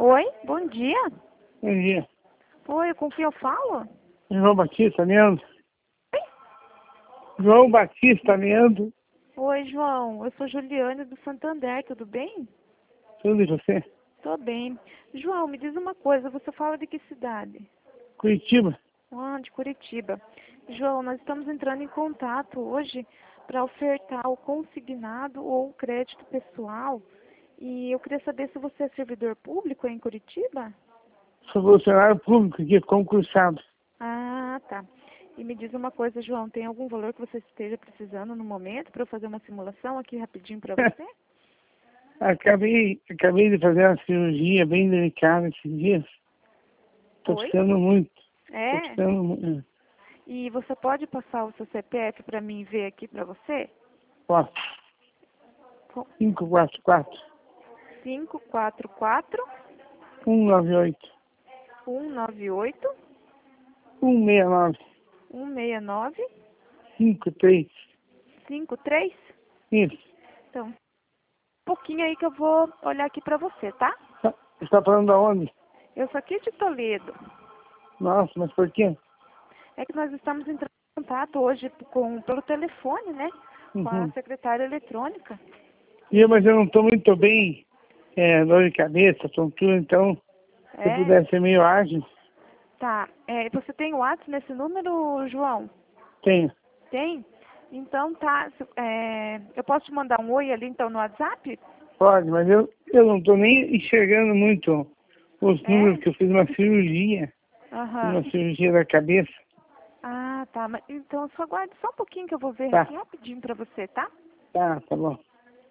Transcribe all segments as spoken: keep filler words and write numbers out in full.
Oi, bom dia. Bom dia. Oi, com quem eu falo? João Batista Leandro. Oi? João Batista Leandro. Oi, João. Eu sou Juliane do Santander, tudo bem? Tudo e você? Tô bem. João, me diz uma coisa, você fala de que cidade? Curitiba. Ah, de Curitiba. João, nós estamos entrando em contato hoje para ofertar o consignado ou o crédito pessoal. E eu queria saber se você é servidor público aí em Curitiba? Sou funcionário público aqui, concursado. Ah, tá. E me diz uma coisa, João, tem algum valor que você esteja precisando no momento para eu fazer uma simulação aqui rapidinho para você? acabei, acabei de fazer uma cirurgia bem delicada esses dias. Tô Oi? precisando muito. Tô É? precisando muito. E você pode passar o seu C P F para mim ver aqui para você? Posso. cinco quatro quatro, cinco quatro quatro, um nove oito, um nove oito, um seis nove, um seis nove, cinco três. cinco três. Isso. Então, um pouquinho aí que eu vou olhar aqui para você, tá? Tá- Você está falando da onde? Eu sou aqui de Toledo. Nossa, mas por quê? É que nós estamos entrando em contato hoje com, pelo telefone, né? Com a Uhum. secretária eletrônica. E eu, mas eu não estou muito bem, é, dor de cabeça, tontura, então, se eu É? puder ser meio ágil, Tá. É, você tem o WhatsApp nesse número, João? tenho. Tem? Então tá. se- é, eu posso te mandar um oi ali então no WhatsApp? Pode, mas eu, eu não estou nem enxergando muito os É? números, que eu fiz uma cirurgia, Aham. uma cirurgia da cabeça. Ah, tá. Mas, então só aguarde só um pouquinho que eu vou ver Tá, aqui rapidinho pra você, tá? tá, tá bom.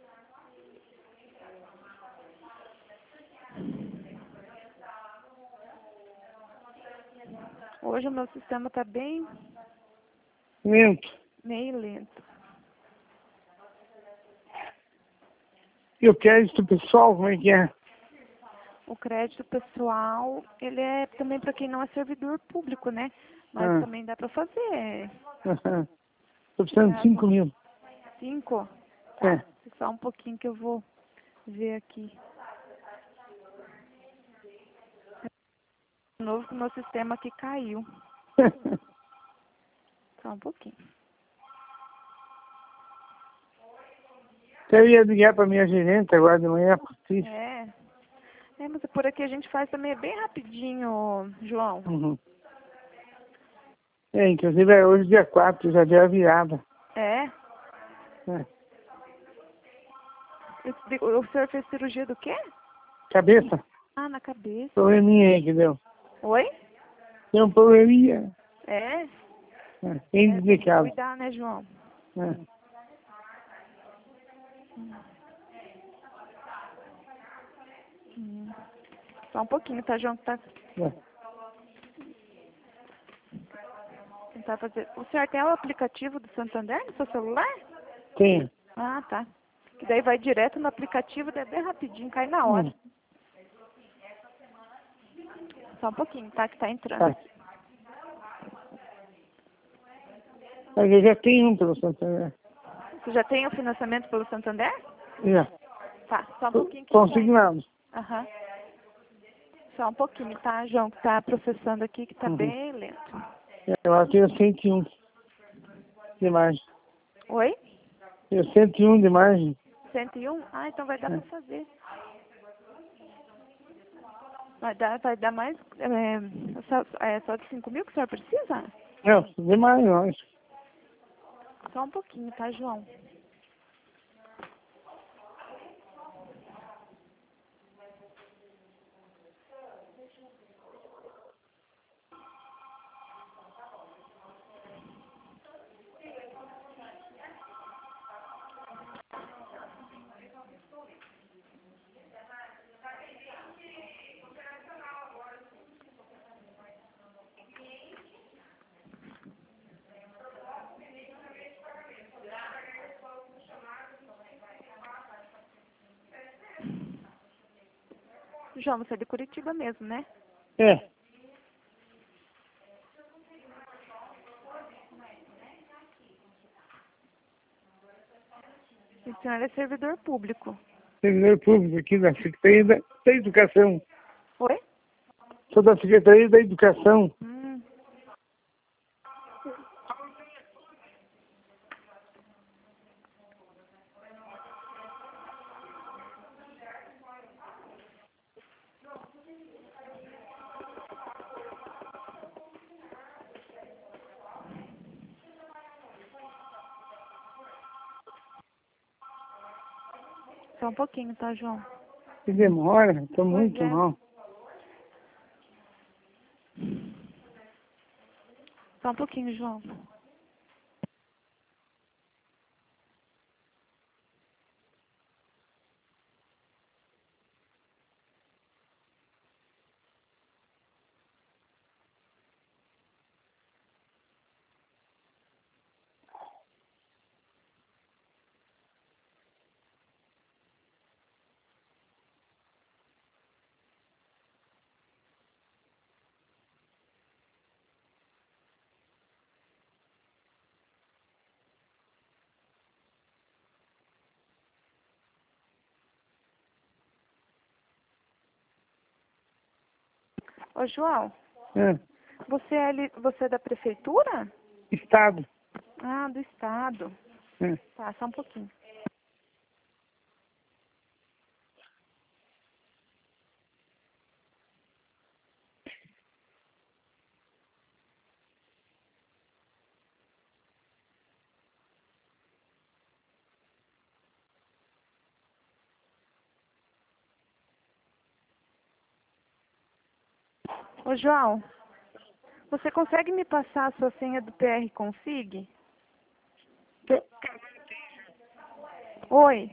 Hoje o meu sistema tá bem Lento. meio lento. E o crédito pessoal, como é que é? O crédito pessoal, ele é também para quem não é servidor público, né? Mas Ah, também dá para fazer. estou precisando de cinco Caso mil. cinco, tá? É. Só um pouquinho que eu vou ver aqui. De novo que o meu sistema aqui caiu. Só um pouquinho. Eu ia ligar para minha gerente agora de manhã, Patrícia. É. É, mas por aqui a gente faz também bem rapidinho, João. Uhum. É, inclusive é hoje dia quatro, já deu a virada. É? É. O senhor fez cirurgia do quê? Cabeça? Ah, na cabeça. Probleminha aí que deu. Oi? Tem um probleminha. É? É, bem É, tem que delicado. cuidar, né, João? É. Hum. Só um pouquinho, tá, João? Tá, É. tentar fazer. O senhor tem o aplicativo do Santander no seu celular? Tem. Ah, tá. Que daí vai direto no aplicativo, daí é bem rapidinho, cai na hora. Hum. Só um pouquinho, tá? Que tá entrando Tá. aqui. Mas eu já tenho um pelo Santander. Você já tem o financiamento pelo Santander? Já. Tá, só um pouquinho que tá. Consignado. Aham. Só um pouquinho, tá, João? Que tá processando aqui, que tá Uhum. bem lento. Eu tenho cento e um de margem. Oi? Tenho cento e um de margem. cento e um? Ah, então vai dar É. pra fazer. Vai dar, vai dar mais. É, só, é só de cinco mil que o senhor precisa? Não, de mais, não. Só um pouquinho, tá, João? João, você é de Curitiba mesmo, né? É. E o senhor é servidor público. Servidor público aqui da Secretaria da, da Educação. Sou da Secretaria da Educação. Hum. Só um pouquinho, tá, João? Que demora, tô muito é. mal. Só um pouquinho, João. Ô, João, É. você é, ali, você é da prefeitura? Estado. Ah, do estado. É. Tá, só um pouquinho. Ô, João, você consegue me passar a sua senha do P R Config? Tô- Oi.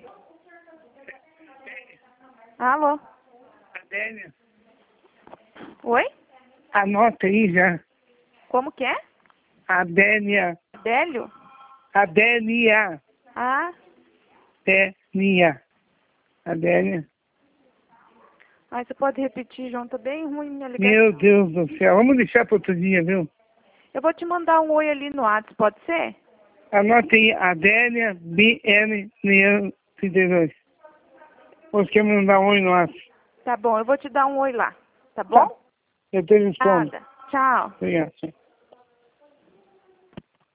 Alô? Adélia, Oi? anota aí já. Como que é? Adélia. Délio? Adélia. Ah, Adélia. Adélia. aí você pode repetir, João, tá bem ruim minha ligação. Meu Deus do céu. Vamos deixar para outro dia, viu? Eu vou te mandar um oi ali no WhatsApp, pode ser? Anota aí, Adélia B N Leão trinta e dois. Você quer me mandar um oi no WhatsApp? Tá bom, eu vou te dar um oi lá, tá bom? Tá. Eu te respondo. Nada. Tchau. Obrigado.